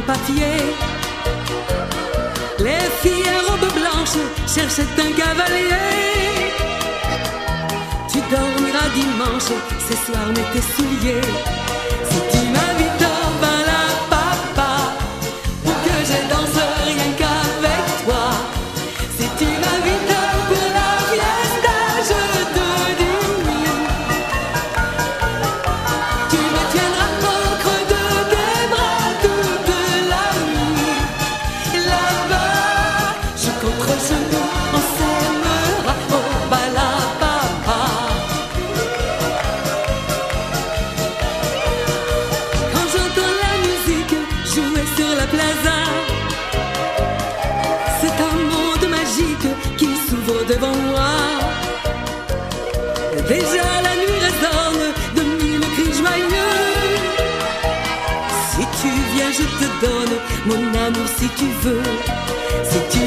papier. Les filles à robe blanche cherchent un cavalier. Tu dormiras dimanche, ce soir mets tes souliers. Si tu m'invites au bal à papa, pour que je danse rien qu'avec toi. Si tu m'invites pour la fiesta, je te dis oui. Tu me tiendras au creux de tes bras toute la nuit. Là-bas, je contre genoux, on s'aimera au bal à papa. Quand j'entends la musique jouer sur la plaza, c'est un monde magique qui s'ouvre devant moi. Déjà la nuit résonne de mille cris joyeux. Si tu viens, je te donne mon amour si tu veux. Si tu